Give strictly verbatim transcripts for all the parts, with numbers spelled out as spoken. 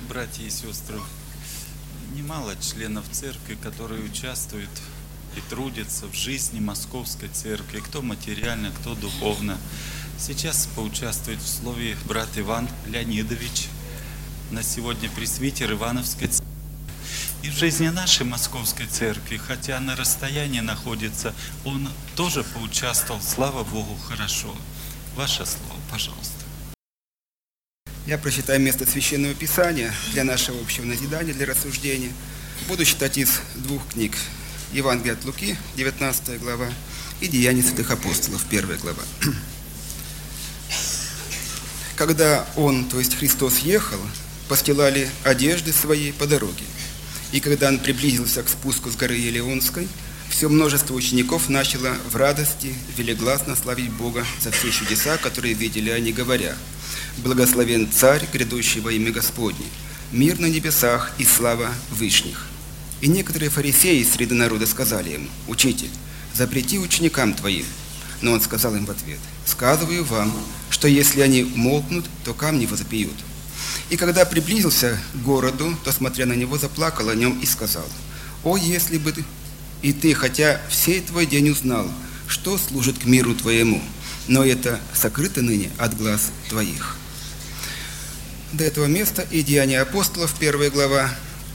братья и сестры, немало членов церкви, которые участвуют и трудятся в жизни Московской церкви, кто материально, кто духовно. Сейчас поучаствует в слове брат Иван Леонидович, на сегодня пресвитер Ивановской церкви. И в жизни нашей Московской церкви, хотя на расстоянии находится, он тоже поучаствовал, слава Богу, хорошо. Ваше слово, пожалуйста. Я прочитаю место Священного Писания для нашего общего назидания, для рассуждения. Буду читать из двух книг. Евангелие от Луки, девятнадцатая глава, и Деяния святых апостолов, первая глава. Когда Он, то есть Христос, ехал, постилали одежды свои по дороге. И когда Он приблизился к спуску с горы Елеонской, все множество учеников начало в радости велигласно славить Бога за все чудеса, которые видели они, говоря: «Благословен Царь, грядущий во имя Господне, мир на небесах и слава вышних». И некоторые фарисеи из среды народа сказали ему: «Учитель, запрети ученикам твоим». Но он сказал им в ответ: «Сказываю вам, что если они молкнут, то камни возопьют». И когда приблизился к городу, то, смотря на него, заплакал о нем и сказал: «О, если бы и ты, хотя всей твой день узнал, что служит к миру твоему, но это сокрыто ныне от глаз твоих». До этого места и Деяния апостолов, первая глава,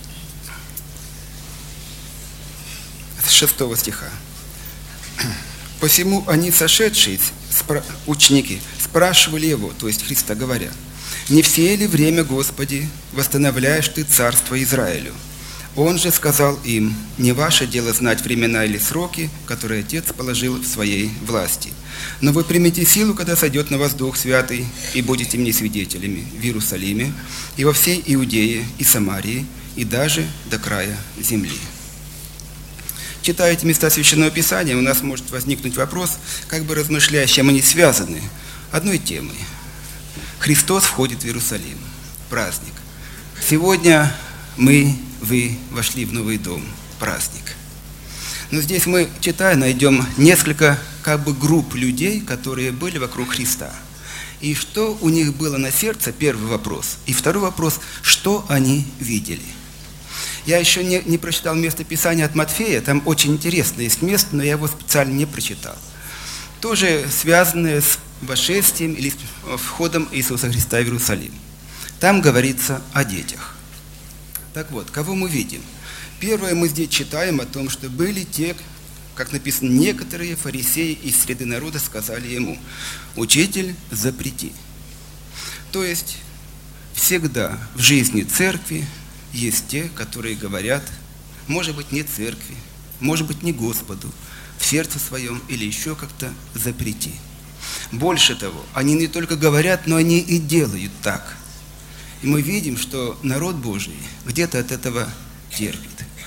с шестого стиха. «Посему они, сошедшие, спра- ученики, спрашивали его, то есть Христа, говоря: не все ли время, Господи, восстановляешь Ты царство Израилю? Он же сказал им: не ваше дело знать времена или сроки, которые Отец положил в своей власти. Но вы примите силу, когда сойдет на вас Дух Святый, и будете мне свидетелями в Иерусалиме, и во всей Иудее, и Самарии, и даже до края земли». Читая эти места Священного Писания, у нас может возникнуть вопрос, как бы размышляя, с чем они связаны, одной темой. Христос входит в Иерусалим. Праздник. Сегодня мы, вы вошли в новый дом. Праздник. Но здесь мы, читая, найдем несколько как бы групп людей, которые были вокруг Христа. И что у них было на сердце, первый вопрос. И второй вопрос, что они видели. Я еще не, не прочитал место Писания от Матфея, там очень интересное есть место, но я его специально не прочитал. Тоже связанное с вошествием или входом Иисуса Христа в Иерусалим. Там говорится о детях. Так вот, кого мы видим? Первое, мы здесь читаем о том, что были те, как написано, некоторые фарисеи из среды народа сказали ему: «Учитель, запрети». То есть, всегда в жизни церкви есть те, которые говорят, может быть, не церкви, может быть, не Господу, в сердце своем или еще как-то запрети. Больше того, они не только говорят, но они и делают так. И мы видим, что народ Божий где-то от этого терпит.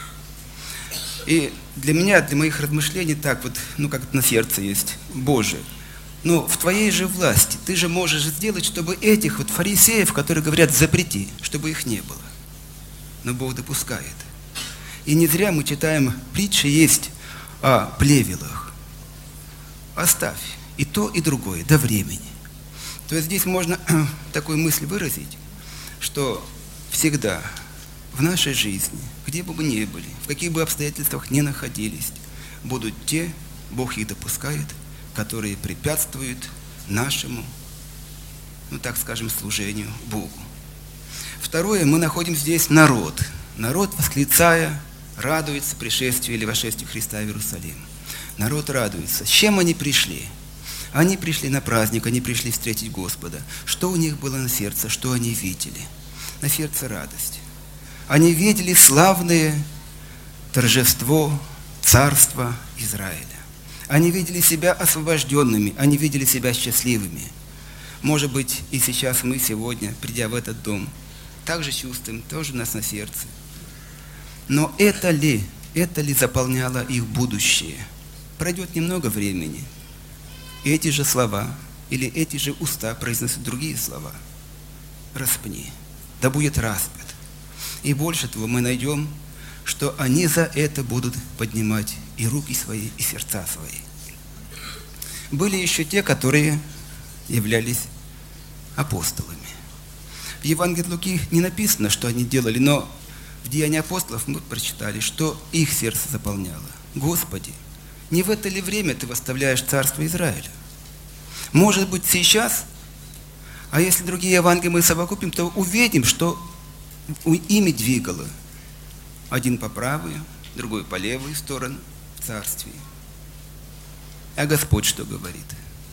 И для меня, для моих размышлений так вот, ну как на сердце есть: Боже, но в Твоей же власти Ты же можешь сделать, чтобы этих вот фарисеев, которые говорят запрети, чтобы их не было. Но Бог допускает. И не зря мы читаем, притчи есть о плевелах. Оставь и то, и другое до времени. То есть здесь можно такую мысль выразить, что всегда в нашей жизни, где бы мы ни были, в каких бы обстоятельствах ни находились, будут те, Бог их допускает, которые препятствуют нашему, ну так скажем, служению Богу. Второе, мы находим здесь народ. Народ, восклицая, радуется пришествию или вошествию Христа в Иерусалим. Народ радуется. С чем они пришли? Они пришли на праздник, они пришли встретить Господа. Что у них было на сердце, что они видели? На сердце радость. Они видели славное торжество царства Израиля. Они видели себя освобожденными, они видели себя счастливыми. Может быть, и сейчас мы сегодня, придя в этот дом, также чувствуем, тоже у нас на сердце. Но это ли, это ли заполняло их будущее? Пройдет немного времени, и эти же слова, или эти же уста произносят другие слова. Распни, да будет распят. И больше того, мы найдем, что они за это будут поднимать и руки свои, и сердца свои. Были еще те, которые являлись апостолами. В Евангелии от Луки не написано, что они делали, но в Деянии апостолов мы прочитали, что их сердце заполняло. Господи, не в это ли время Ты восставляешь царство Израиля? Может быть, сейчас, а если другие Евангелия мы совокупим, то увидим, что ими двигало один по правую, другой по левую сторону в царстве. А Господь что говорит?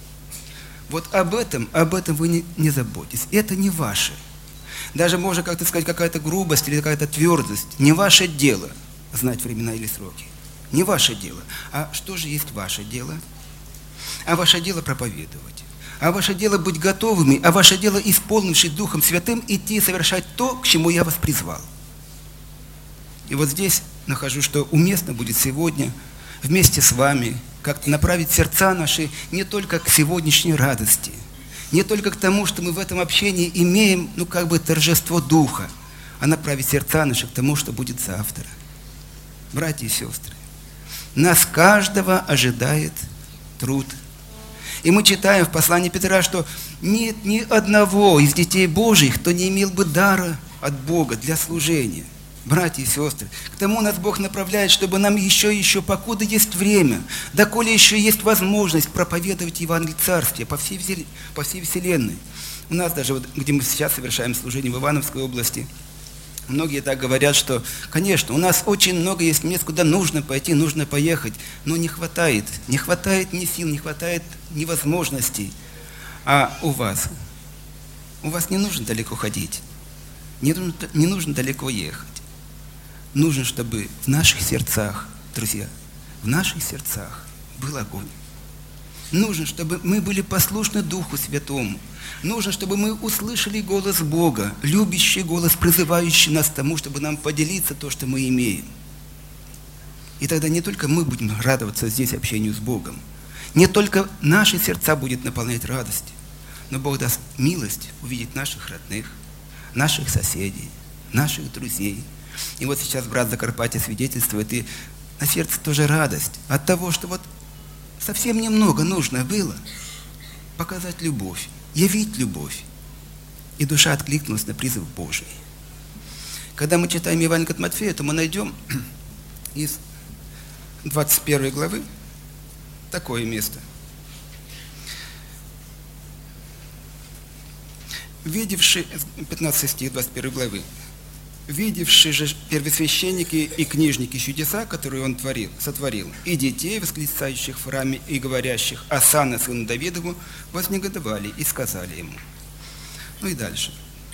Вот об этом, об этом вы не, не заботьтесь. Это не ваше. Даже можно как-то сказать, какая-то грубость или какая-то твердость. Не ваше дело знать времена или сроки. Не ваше дело. А что же есть ваше дело? А ваше дело проповедовать. А ваше дело быть готовыми. А ваше дело, исполнившись Духом Святым, идти совершать то, к чему я вас призвал. И вот здесь нахожу, что уместно будет сегодня вместе с вами как-то направить сердца наши не только к сегодняшней радости, не только к тому, что мы в этом общении имеем, ну, как бы торжество Духа, а направить сердца наши к тому, что будет завтра. Братья и сестры, нас каждого ожидает труд. И мы читаем в послании Петра, что нет ни одного из детей Божьих, кто не имел бы дара от Бога для служения. Братья и сестры, к тому нас Бог направляет, чтобы нам еще и еще, покуда есть время, доколе еще есть возможность проповедовать Евангелие Царствия по всей, по всей вселенной. У нас даже, вот, где мы сейчас совершаем служение в Ивановской области, многие так говорят, что, конечно, у нас очень много есть мест, куда нужно пойти, нужно поехать, но не хватает, не хватает ни сил, не хватает ни возможностей. А у вас? У вас не нужно далеко ходить, не нужно, не нужно далеко ехать. Нужно, чтобы в наших сердцах, друзья, в наших сердцах был огонь. Нужно, чтобы мы были послушны Духу Святому. Нужно, чтобы мы услышали голос Бога, любящий голос, призывающий нас к тому, чтобы нам поделиться то, что мы имеем. И тогда не только мы будем радоваться здесь общению с Богом, не только наши сердца будет наполнять радость, но Бог даст милость увидеть наших родных, наших соседей, наших друзей. И вот сейчас брат Закарпатья свидетельствует, и на сердце тоже радость от того, что вот совсем немного нужно было показать любовь, явить любовь. И душа откликнулась на призыв Божий. Когда мы читаем Евангелие от Матфея, то мы найдем из двадцать первой главы такое место. Видевший, пятнадцатый стих двадцать первой главы, видевшие же первосвященники и книжники чудеса, которые он творил, сотворил, и детей, восклицающих в храме и говорящих «Осанна сыну Давидову», вознегодовали и сказали ему. Ну и дальше.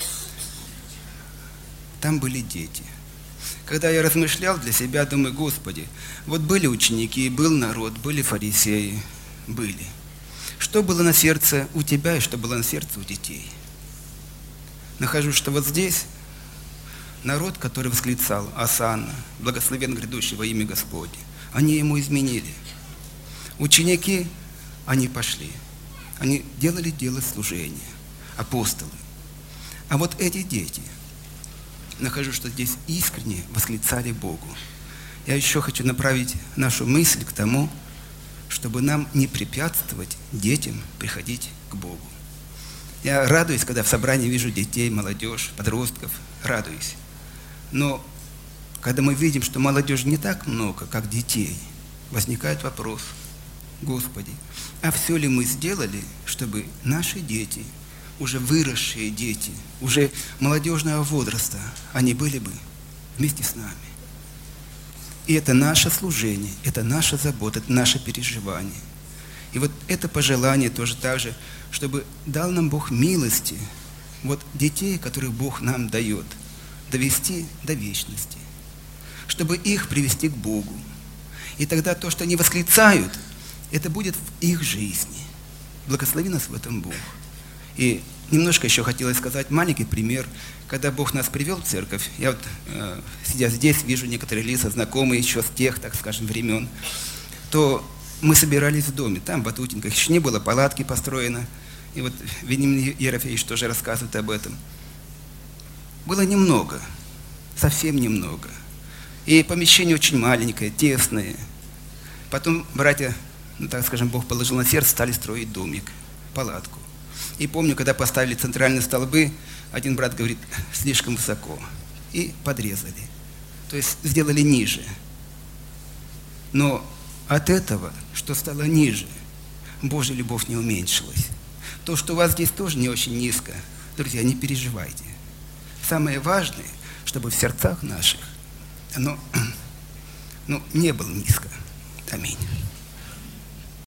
Там были дети. Когда я размышлял для себя, думаю, Господи, вот были ученики, был народ, были фарисеи, были. Что было на сердце у тебя и что было на сердце у детей? Нахожу, что вот здесь народ, который восклицал «Осанна, благословен грядущий во имя Господне», они ему изменили. Ученики, они пошли. Они делали дело служения, апостолы. А вот эти дети, нахожу, что здесь искренне восклицали Богу. Я еще хочу направить нашу мысль к тому, чтобы нам не препятствовать детям приходить к Богу. Я радуюсь, когда в собрании вижу детей, молодежь, подростков, радуюсь. Но когда мы видим, что молодежи не так много, как детей, возникает вопрос: Господи, а все ли мы сделали, чтобы наши дети, уже выросшие дети, уже молодежного возраста, они были бы вместе с нами? И это наше служение, это наша забота, это наше переживание. И вот это пожелание тоже так же, чтобы дал нам Бог милости, вот детей, которых Бог нам дает, довести до вечности, чтобы их привести к Богу. И тогда то, что они восклицают, это будет в их жизни. Благослови нас в этом Бог. И немножко еще хотелось сказать маленький пример. Когда Бог нас привел в церковь, я вот, э, сидя здесь, вижу некоторые лица, знакомые еще с тех, так скажем, времен, то мы собирались в доме, там, в Батутинках, еще не было палатки построено. И вот Вениамин Ерофеевич тоже рассказывает об этом. Было немного, совсем немного. И помещение очень маленькое, тесное. Потом братья, ну так скажем, Бог положил на сердце, стали строить домик, палатку. И помню, когда поставили центральные столбы, один брат говорит, слишком высоко. И подрезали. То есть сделали ниже. Но от этого, что стало ниже, Божья любовь не уменьшилась. То, что у вас здесь тоже не очень низко, друзья, не переживайте. Самое важное, чтобы в сердцах наших оно ну, не было низко. Аминь.